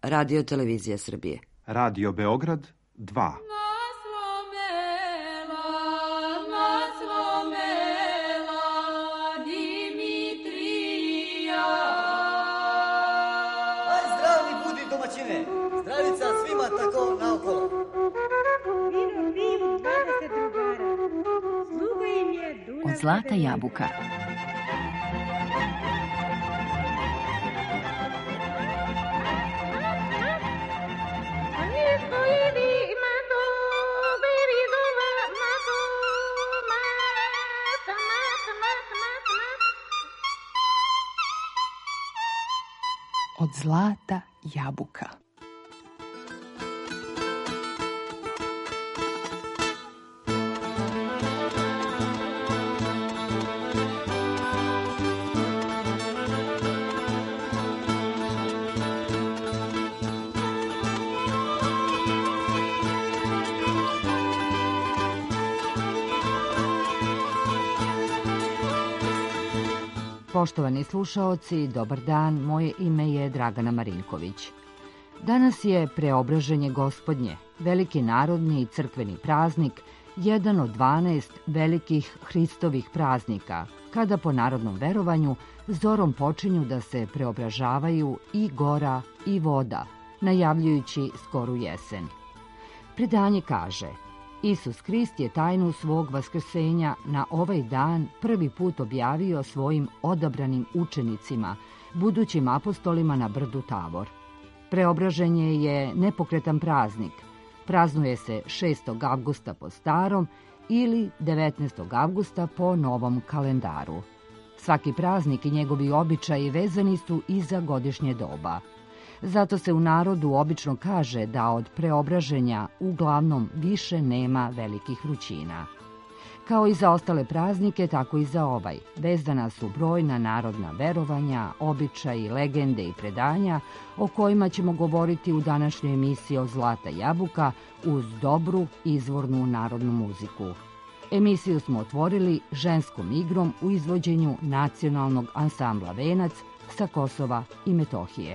Radio Televizija Srbije. Radio Beograd 2. Zdravica svima tako naokolo. Vino piju 20 drugara. Sluga im je Dunav. Od Zlata jabuka. Od Zlata jabuka. Poštovani slušaoci, dobar dan, moje ime je Dragana Marinković. Danas je Preobraženje Gospodnje, veliki narodni i crkveni praznik, jedan od 12 velikih Hristovih praznika, kada po narodnom verovanju zorom počinju da se preobražavaju i gora i voda, najavljujući skoru jesen. Predanje kaže: Isus Hrist je tajnu svog vaskrsenja na ovaj dan prvi put objavio svojim odabranim učenicima, budućim apostolima na brdu Tabor. Preobraženje je nepokretan praznik. Praznuje se 6. avgusta po starom ili 19. avgusta po novom kalendaru. Svaki praznik i njegovi običaji vezani su i za godišnje doba. Zato se u narodu obično kaže da od preobraženja uglavnom više nema velikih vrućina. Kao i za ostale praznike, tako i za ovaj. Vezana su brojna narodna verovanja, običaji, legende i predanja o kojima ćemo govoriti u današnjoj emisiji od Zlata jabuka uz dobru izvornu narodnu muziku. Emisiju smo otvorili ženskom igrom u izvođenju nacionalnog ansambla Venac sa Kosova i Metohije.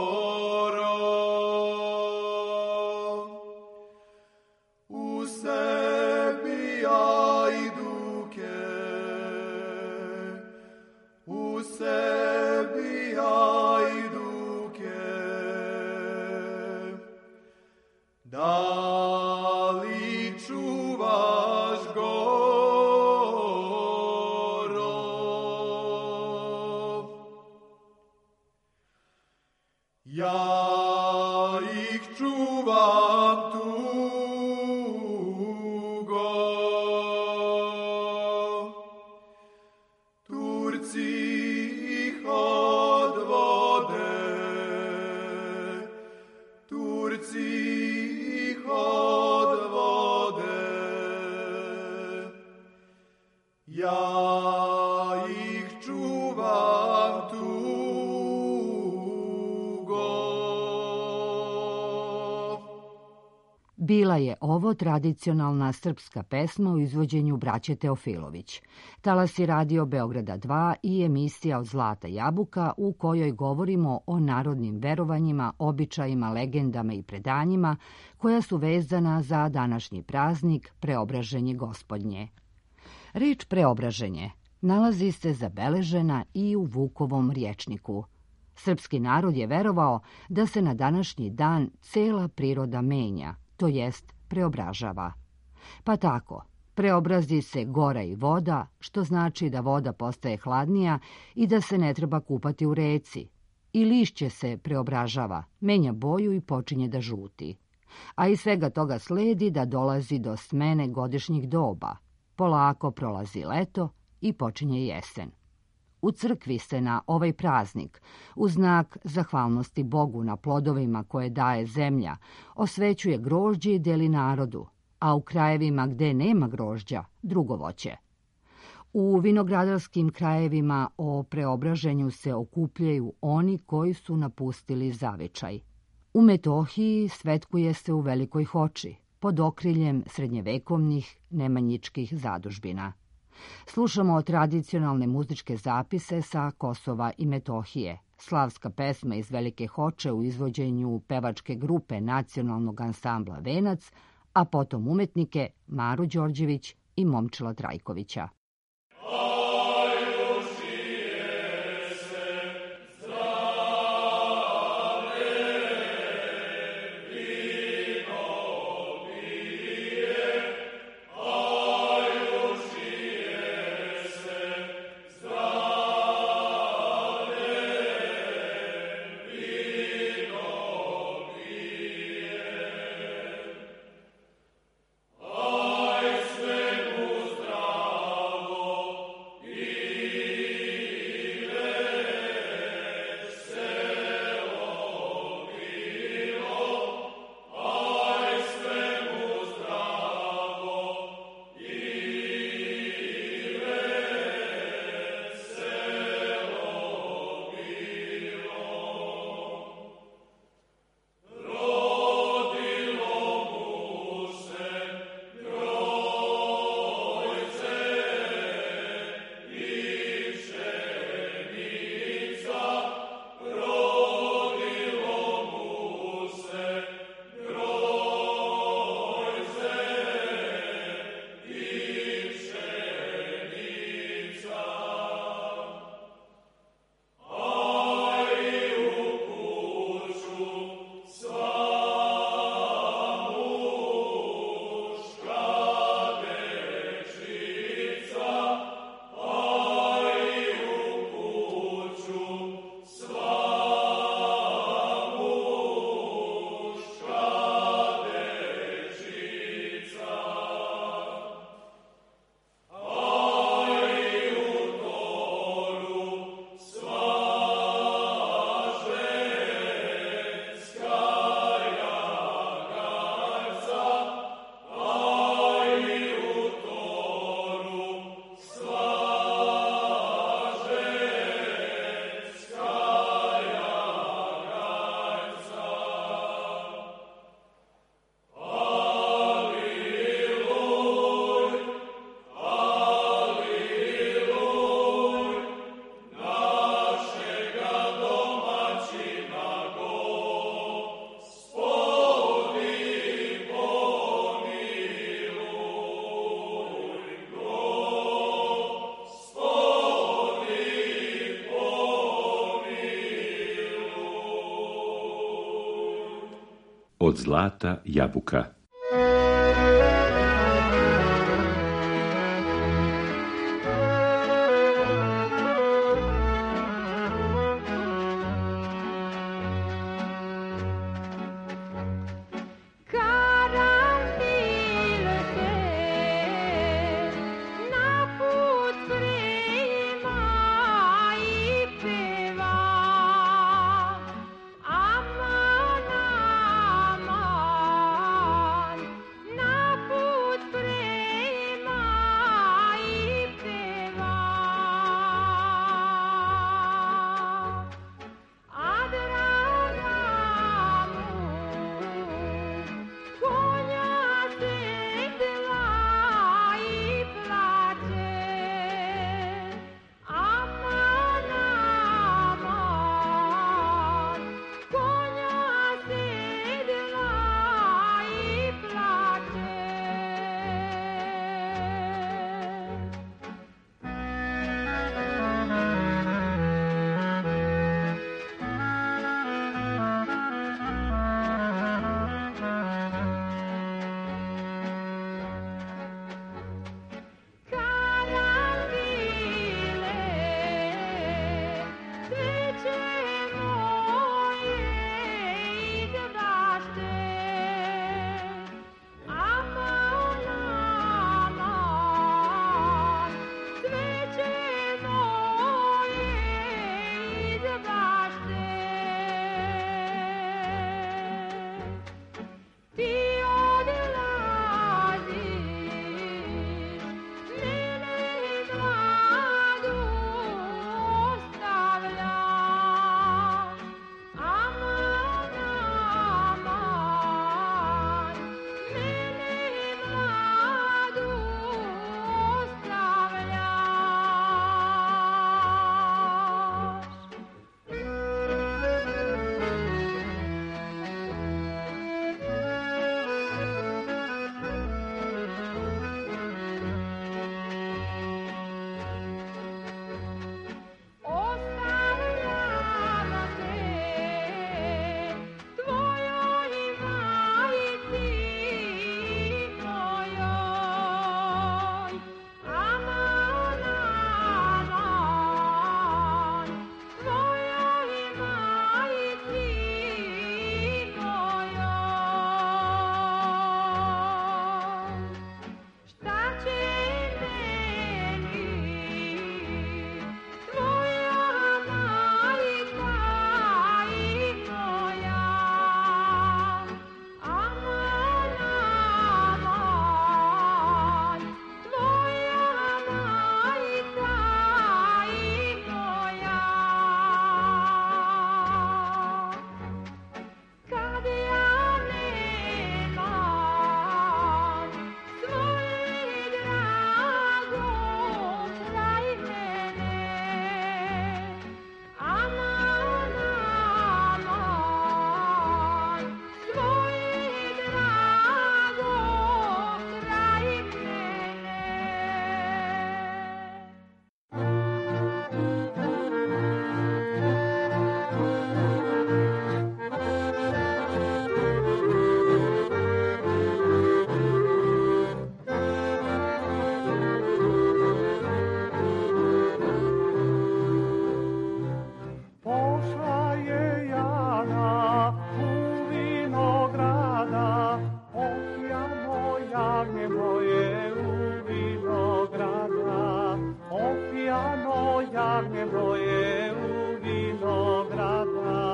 say ja ih čuvam tugo. Bila je ovo tradicionalna srpska pesma u izvođenju braće Teofilović. Talas je Radio Beograda 2 i emisija Od zlata jabuka u kojoj govorimo o narodnim verovanjima, običajima, legendama i predanjima koja su vezana za današnji praznik Preobraženje Gospodnje. Reč Preobraženje nalazi se zabeležena i u Vukovom rječniku. Srpski narod je verovao da se na današnji dan cela priroda menja, to jest preobražava. Pa tako, preobrazi se gora i voda, što znači da voda postaje hladnija i da se ne treba kupati u reci. I lišće se preobražava, menja boju i počinje da žuti. A iz svega toga sledi da dolazi do smene godišnjih doba. Polako prolazi leto i počinje jesen. U crkvi se na ovaj praznik, u znak zahvalnosti Bogu na plodovima koje daje zemlja, osvećuje grožđe i deli narodu, a u krajevima gde nema grožđa, drugo voće. U vinogradarskim krajevima o preobraženju se okupljaju oni koji su napustili zavičaj. U Metohiji svetkuje se u Velikoj Hoči, pod okriljem srednjevekovnih nemanjičkih zadužbina. Slušamo tradicionalne muzičke zapise sa Kosova i Metohije, slavska pesma iz Velike Hoče u izvođenju pevačke grupe nacionalnog ansambla Venac, a potom umetnike Maru Đorđević i Momčila Trajkovića. Od zlata jabuka. jagnje moje u vinograda, opijano jagnje moje u vinograda.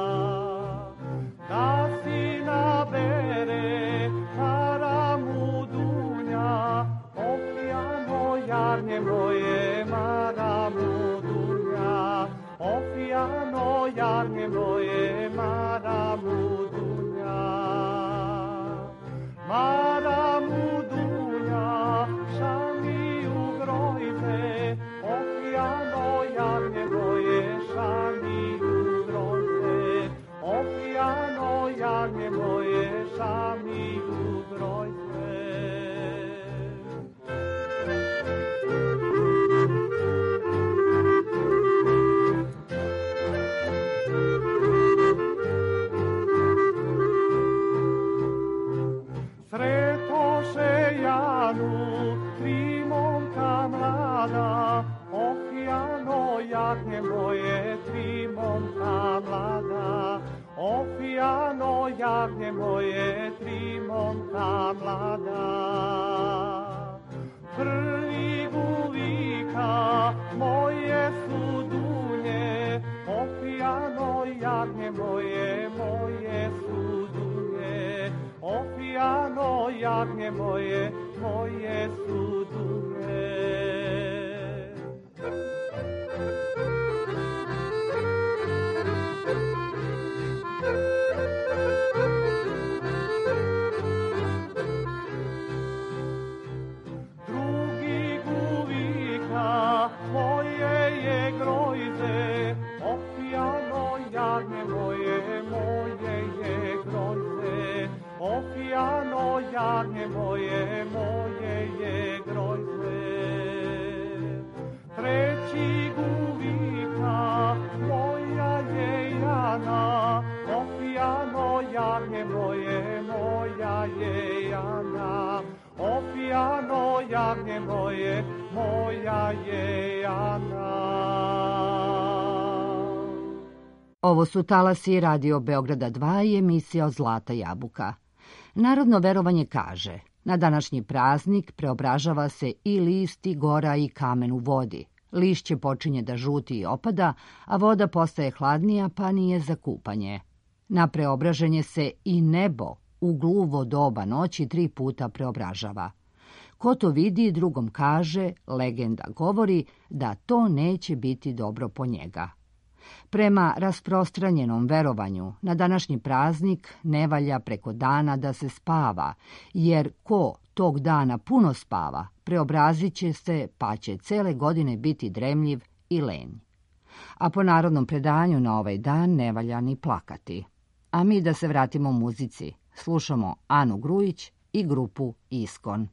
Da si nabere maramu dunja, opijano jagnje moje maramu dunja, opijano jagnje moje maramu dunja. Maramu dunja, šami ugrojte, opijano jagnje moje, šami ugrojte, opijano jagnje moje, šami ugrojte. Sretoše Janu, tri momka mlada, opijano jagnje moje, tri momka mlada, opijano jagnje moje, tri momka mlada. Prvi guvika moje su dunje, opijano jagnje moje, moje su dunje, opijano jagnje moje, moje su dunje. Drugi guvika moje je grojze, opijano jagnje moje, moje je grojze, opijano jagnje moje, moje je grojze. Treći guvika moja je Jana, opijano jagnje moje, moja je Jana, opijano jagnje moje, moja je Jana. Ovo su talasi Radio Beograda 2 i emisija Zlata jabuka. Narodno verovanje kaže, na današnji praznik preobražava se i list, i gora, i kamen u vodi. Lišće počinje da žuti i opada, a voda postaje hladnija pa nije za kupanje. Na preobraženje se i nebo u gluvo doba noći 3 puta preobražava. Ko to vidi, drugom kaže, legenda govori da to neće biti dobro po njega. Prema rasprostranjenom verovanju, na današnji praznik ne valja preko dana da se spava, jer ko tog dana puno spava, preobrazit će se pa će cele godine biti dremljiv i lenj. A po narodnom predanju na ovaj dan ne valja ni plakati. A mi da se vratimo muzici, slušamo Anu Grujić i grupu Iskon.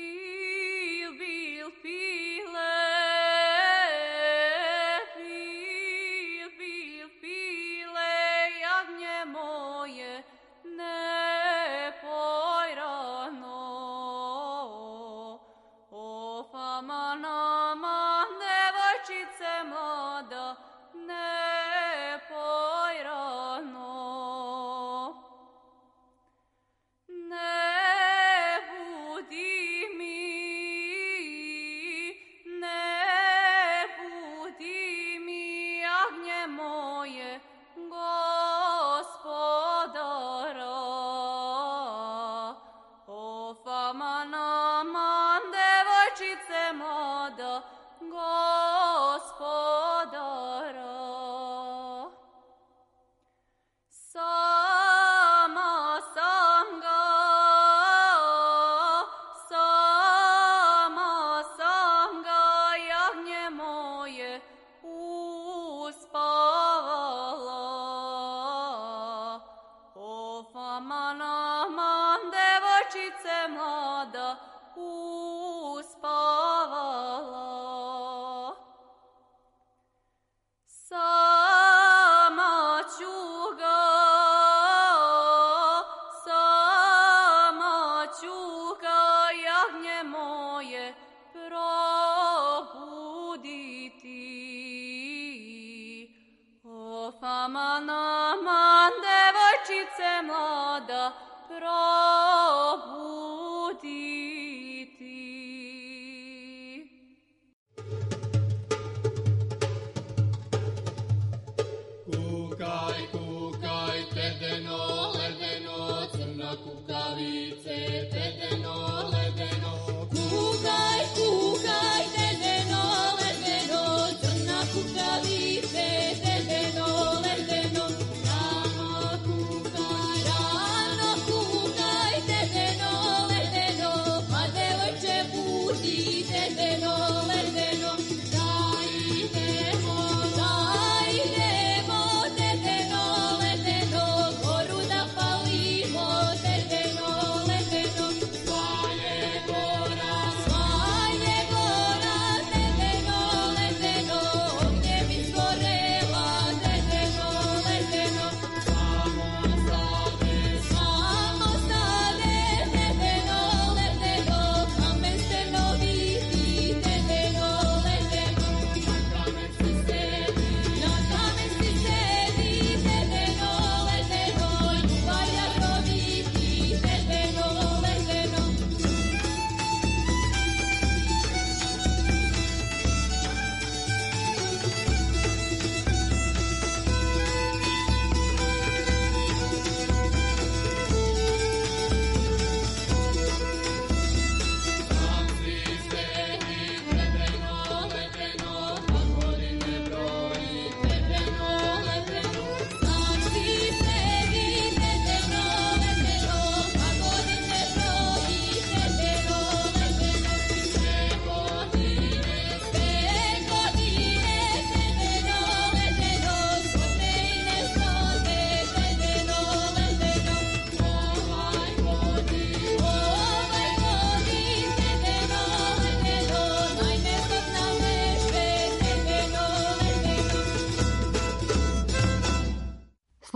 Aman, aman, devojčice mlada, probudi.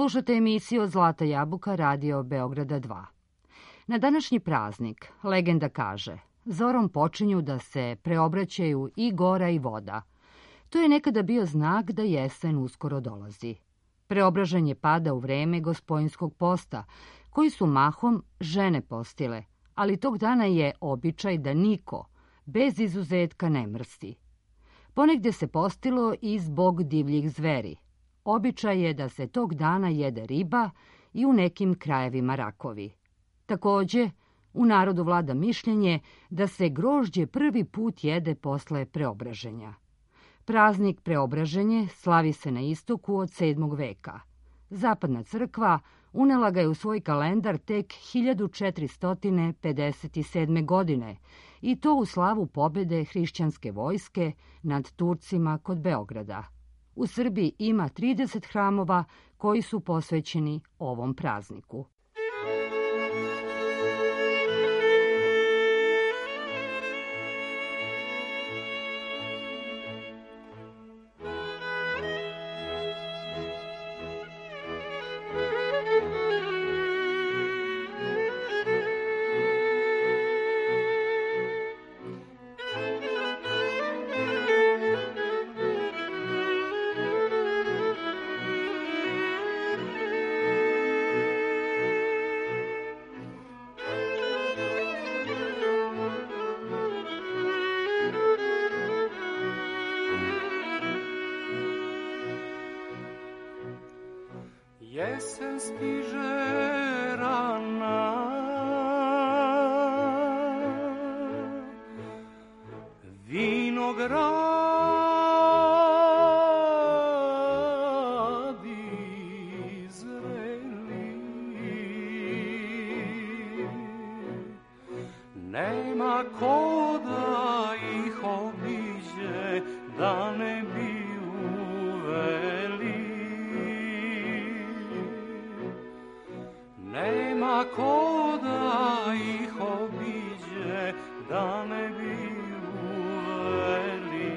Slušate emisiju Zlata jabuka Radio Beograda 2. Na današnji praznik legenda kaže, zorom počinju da se preobraćaju i gora i voda. To je nekada bio znak da jesen uskoro dolazi. Preobražanje pada u vreme Gospojinskog posta, koji su mahom žene postile, ali tog dana je običaj da niko, bez izuzetka, ne mrsti. Ponegdje se postilo i zbog divljih zveri. Običaj je da se tog dana jede riba i u nekim krajevima rakovi. Takođe, u narodu vlada mišljenje da se grožđe prvi put jede posle preobraženja. Praznik preobraženje slavi se na istoku od 7. veka. Zapadna crkva unela ga je u svoj kalendar tek 1457. godine i to u slavu pobede hrišćanske vojske nad Turcima kod Beograda. U Srbiji ima 30 hramova koji su posvećeni ovom prazniku. Jesen stiže rana, vinogradi zreli, nema ko da ih obiđe da ne bi uveli. Nema ko da ih obiđe, da ne bi uveli.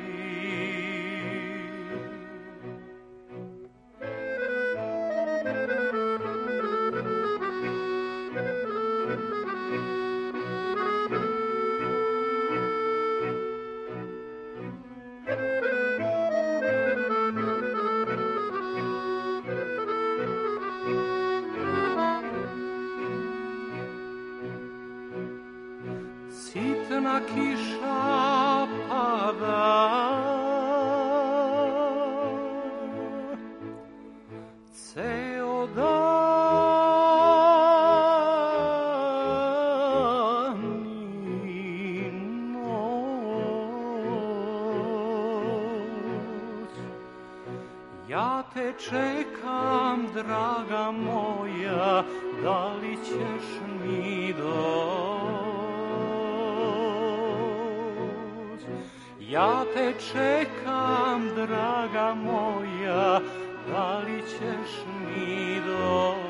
Sitna kiša pada, ceo dan i noć. Ja te čekam, draga moja, da li ćeš mi doći? Ja te čekam, draga moja, da li ćeš mi doći?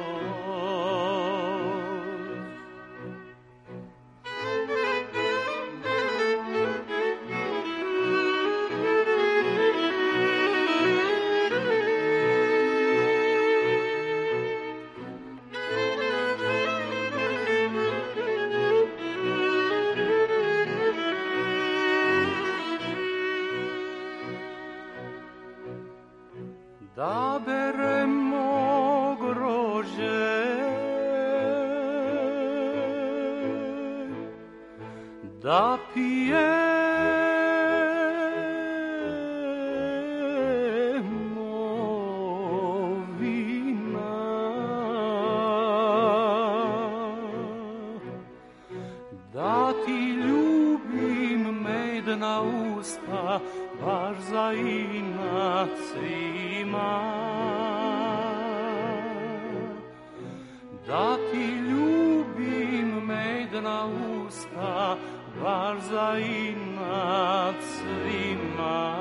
Da beremo grožđe, da pijemo vina, da ti ljubim medna usta, baš za inat svima. Da ti ljubim medna usta, baš za inat svima.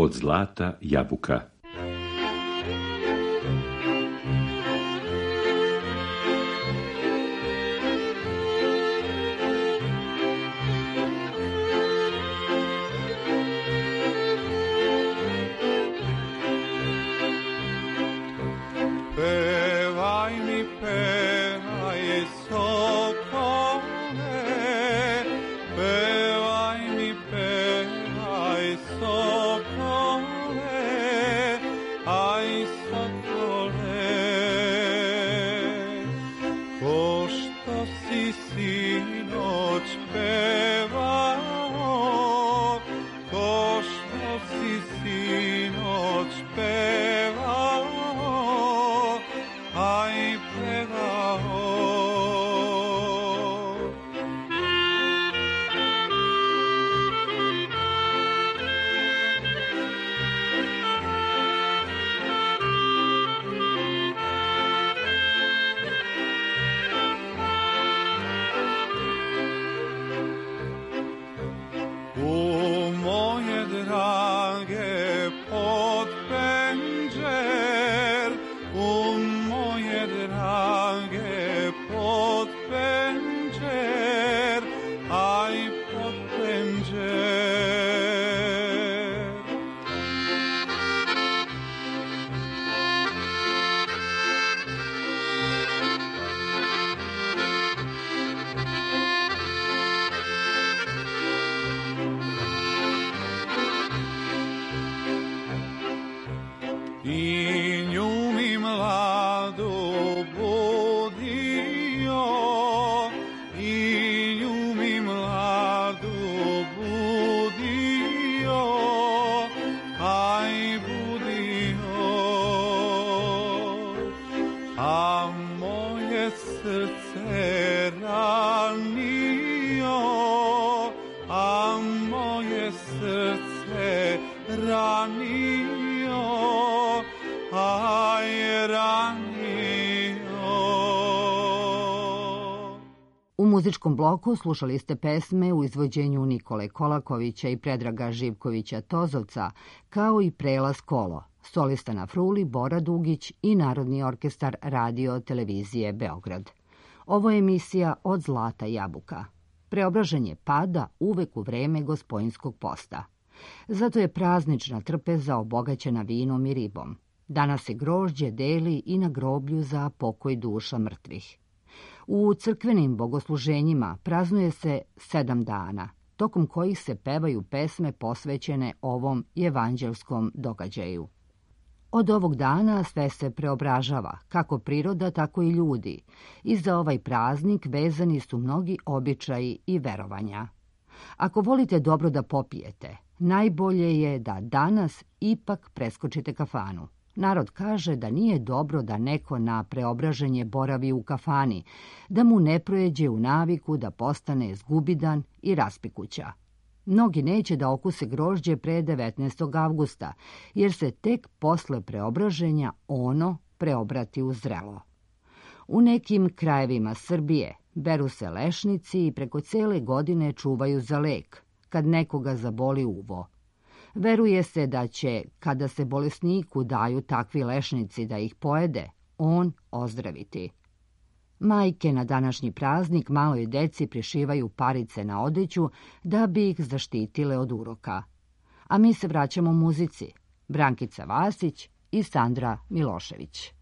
Od zlata jabuka. Pevaj mi, pevaj sokole, pevaj mi, pevaj sokole, aj sokole. Pošto si sinoć pevao, pošto si sinoć pevao, aj pevao. U moje drage pod penđer, u moje drage pod penđer, aj pod penđer. I nju mi mladu budio, i nju mi mladu budio, aj budio. A moje srce ranio, a moje srce ranio, aj ranio. U muzičkom bloku slušali ste pesme u izvođenju Nikole Kolakovića i Predraga Živkovića Tozovca, kao i Prelaz kolo, solista na fruli Bora Dugić i Narodni orkestar Radio Televizije Beograd. Ovo je emisija Od zlata jabuka. Preobraženje pada uvek u vreme Gospojinskog posta. Zato je praznična trpeza obogaćena vinom i ribom. Danas se grožđe deli i na groblju za pokoj duša mrtvih. U crkvenim bogosluženjima praznuje se 7 dana, tokom kojih se pevaju pesme posvećene ovom evanđelskom događaju. Od ovog dana sve se preobražava, kako priroda, tako i ljudi, i za ovaj praznik vezani su mnogi običaji i verovanja. Ako volite dobro da popijete, najbolje je da danas ipak preskočite kafanu. Narod kaže da nije dobro da neko na preobraženje boravi u kafani, da mu ne projeđe u naviku da postane zgubidan i raspikuća. Mnogi neće da okuse grožđe pre 19. avgusta, jer se tek posle preobraženja ono preobrati u zrelo. U nekim krajevima Srbije beru se lešnici i preko cele godine čuvaju za lek, kad nekoga zaboli uvo. Veruje se da će, kada se bolesniku daju takvi lešnici da ih pojede, on ozdraviti. Majke na današnji praznik maloj deci prišivaju parice na odeću da bi ih zaštitile od uroka. A mi se vraćamo muzici. Brankica Vasić i Sandra Milošević.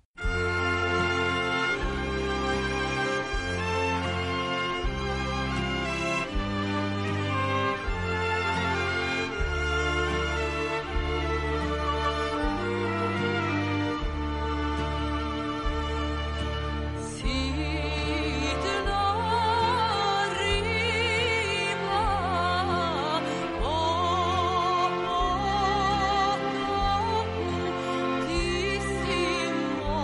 Ti si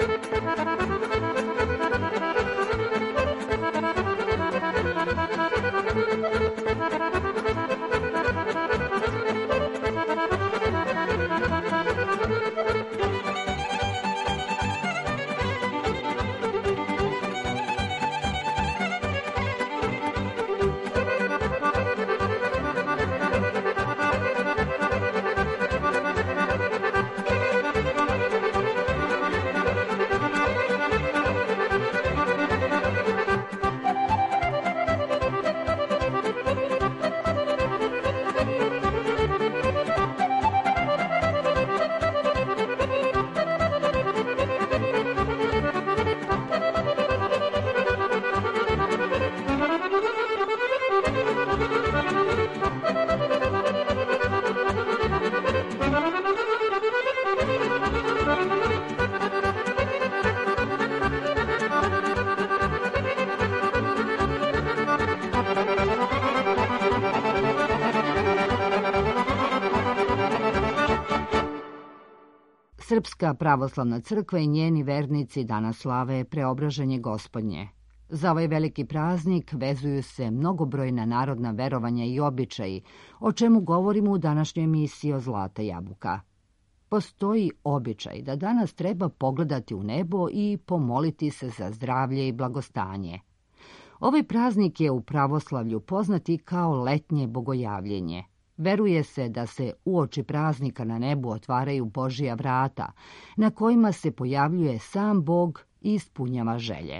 Srpska pravoslavna crkva i njeni vernici danas slave Preobraženje Gospodnje. Za ovaj veliki praznik vezuju se mnogobrojna narodna verovanja i običaji, o čemu govorimo u današnjoj emisiji o Zlata jabuka. Postoji običaj da danas treba pogledati u nebo i pomoliti se za zdravlje i blagostanje. Ovaj praznik je u pravoslavlju poznat i kao letnje bogojavljenje. Veruje se da se uoči praznika na nebu otvaraju Božja vrata, na kojima se pojavljuje sam Bog i ispunjava želje.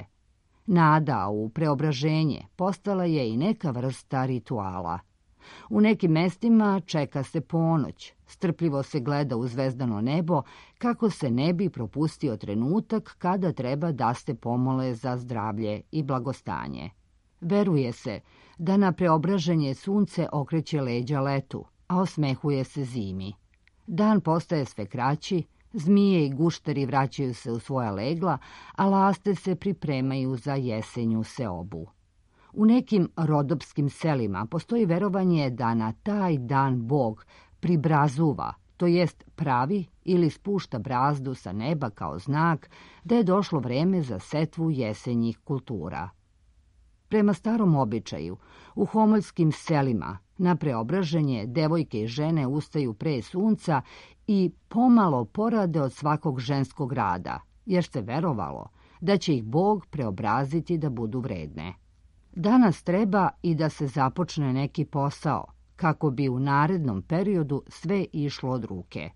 Nada u preobraženje postala je i neka vrsta rituala. U nekim mestima čeka se ponoć, strpljivo se gleda u zvezdano nebo kako se ne bi propustio trenutak kada treba da se pomole za zdravlje i blagostanje. Veruje se da na preobraženje sunce okreće leđa letu, a osmehuje se zimi. Dan postaje sve kraći, zmije i gušteri vraćaju se u svoja legla, a laste se pripremaju za jesenju seobu. U nekim rodopskim selima postoji verovanje da na taj dan Bog pribrazuva, to jest pravi ili spušta brazdu sa neba kao znak da je došlo vreme za setvu jesenjih kultura. Prema starom običaju, u homoljskim selima na preobraženje devojke i žene ustaju pre sunca i pomalo porade od svakog ženskog rada, jer se verovalo da će ih Bog preobraziti da budu vredne. Danas treba i da se započne neki posao, kako bi u narednom periodu sve išlo od ruke.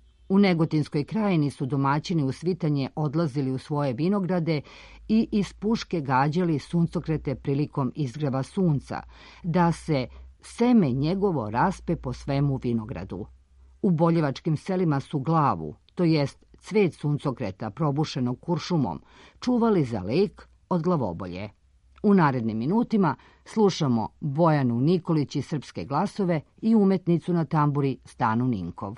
U Negotinskoj krajini su domaćini u svitanje odlazili u svoje vinograde i iz puške gađali suncokrete prilikom izgreva sunca, da se seme njegovo raspe po svemu vinogradu. U boljevačkim selima su glavu, to jest cvet suncokreta probušenog kuršumom, čuvali za lek od glavobolje. U narednim minutima slušamo Bojanu Nikolić iz Srpske glasove i umetnicu na tamburi Stanu Ninkov.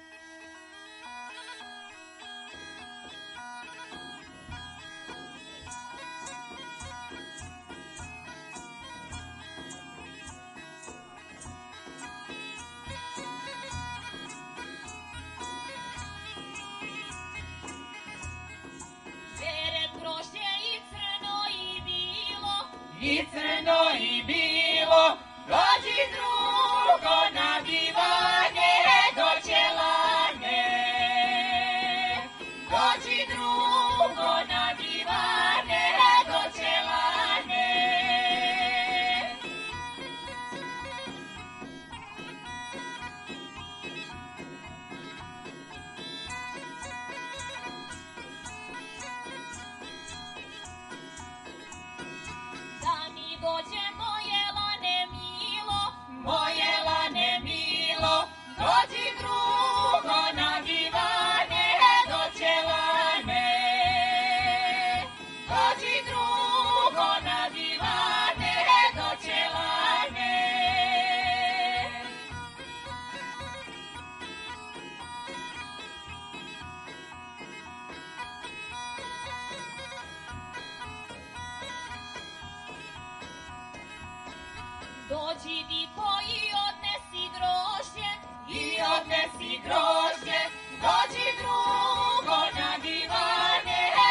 I crno i bilo, dođi drugo na divane, doće lane. Dođi drugo na divane, doće lane. Dođe moje lane milo, Moje lane milo, dođi drugo na divane, doće lane. Dođi drugo na divane, doće lane. dođi Viko i odnesi grožđe, I odnesi grožđe, dođi drugo na divane,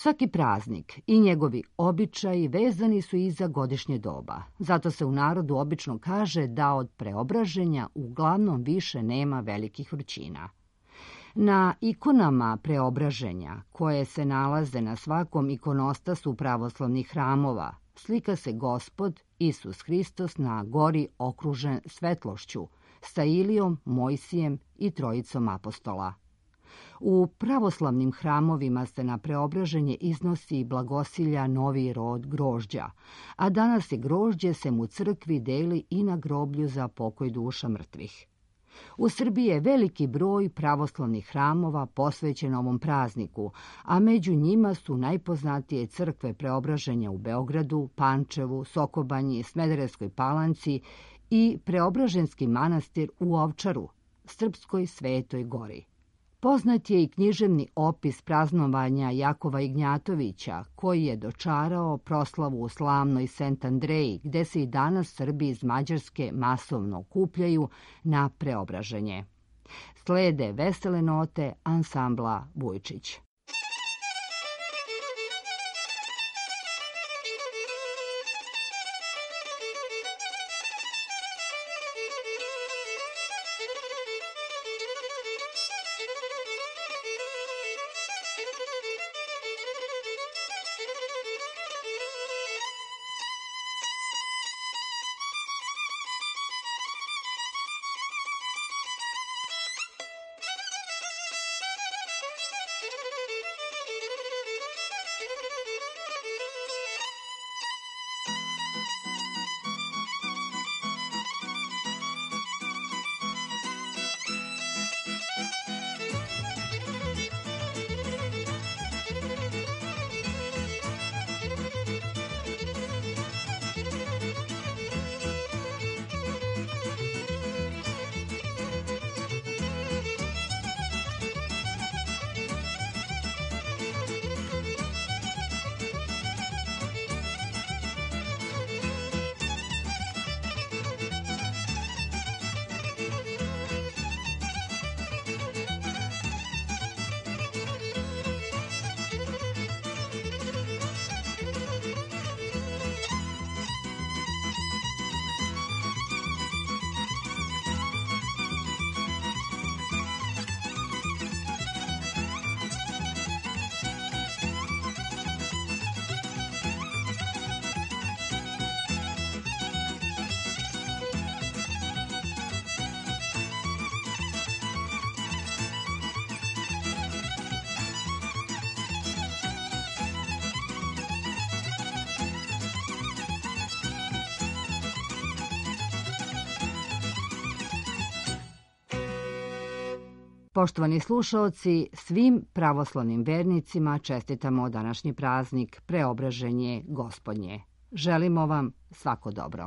Svaki praznik i njegovi običaji vezani su i za godišnje doba. Zato se u narodu obično kaže da od Preobraženja uglavnom više nema velikih vrućina. Na ikonama Preobraženja, koje se nalaze na svakom ikonostasu pravoslavnih hramova, slika se Gospod Isus Hristos na gori okružen svetlošću, sa Ilijom, Mojsijem i trojicom apostola. U pravoslavnim hramovima se na Preobraženje iznosi i blagosilja novi rod grožđa, a danas je grožđe sem u crkvi deli i na groblju za pokoj duša mrtvih. U Srbiji je veliki broj pravoslavnih hramova posvećen ovom prazniku, a među njima su najpoznatije crkve Preobraženja u Beogradu, Pančevu, Sokobanji, Smederevskoj Palanci i Preobraženski manastir u Ovčaru, Srpskoj Svetoj Gori. Poznat je i književni opis praznovanja Jakova Ignjatovića, koji je dočarao proslavu u slavnoj Sent Andreji, gde se i danas Srbi iz Mađarske masovno okupljaju na Preobraženje. Slede vesele note ansambla Vujčić. Poštovani slušaoci, svim pravoslavnim vernicima čestitamo današnji praznik Preobraženje Gospodnje. Želimo vam svako dobro.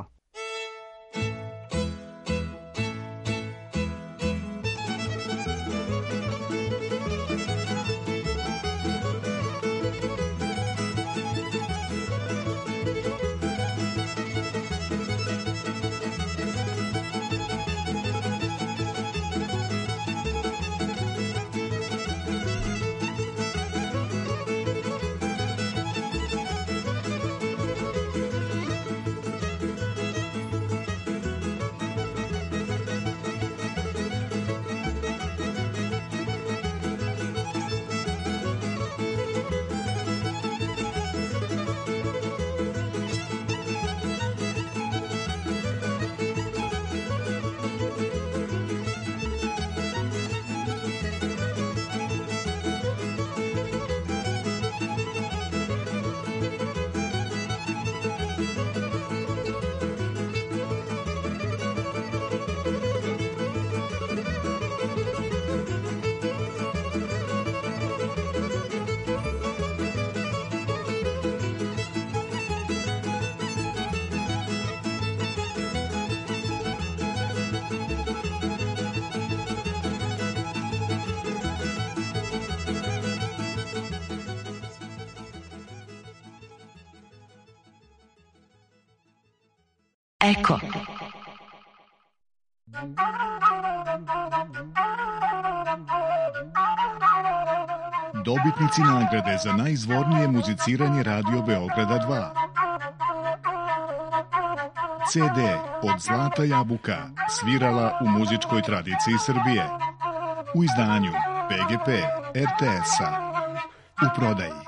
Eko. dobitnici nagrade za najizvornije muziciranje Radio Beograda 2. CD od Zlata Jabuka svirala u muzičkoj tradiciji Srbije. U izdanju PGP RTS-a. U prodaji.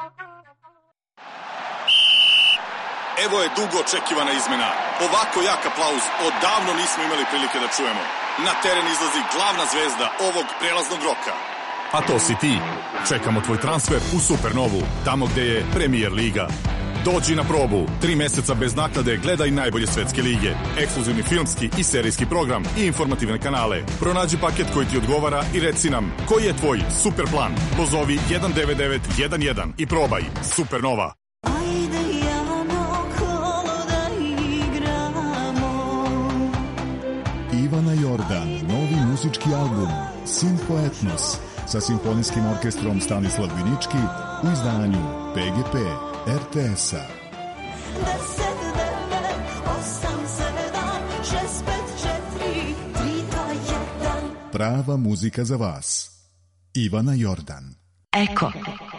Evo je dugo očekivana izmena. Ovako jak aplauz odavno nismo imali prilike da čujemo. Na teren izlazi glavna zvezda ovog prelaznog roka. A to si ti. Čekamo tvoj transfer u Supernovu, tamo gde je Premier Liga. Dođi na probu, 3 meseca bez naknade, gledaj najbolje svetske lige, ekskluzivni filmski i serijski program i informativne kanale. Pronađi paket koji ti odgovara i reci nam koji je tvoj super plan. Pozovi 19911 i probaj Supernova. Ivana Jordan, novi muzički album Simfo Etnos sa simfonijskim orkestrom Stanislav Vinički u izdanju PGP RTS-a. Prava muzika za vas. Ivana Jordan. Eko.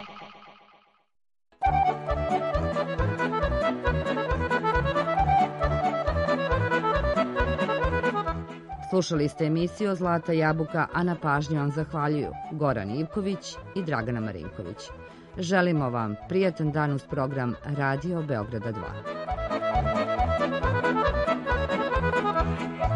Slušali ste emisiju Zlata Jabuka, a na pažnju vam zahvaljuju Goran Ivković i Dragana Marinković. Želimo vam prijatan dan uz program Radio Beograda 2.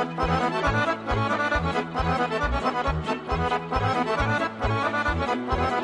Thank you.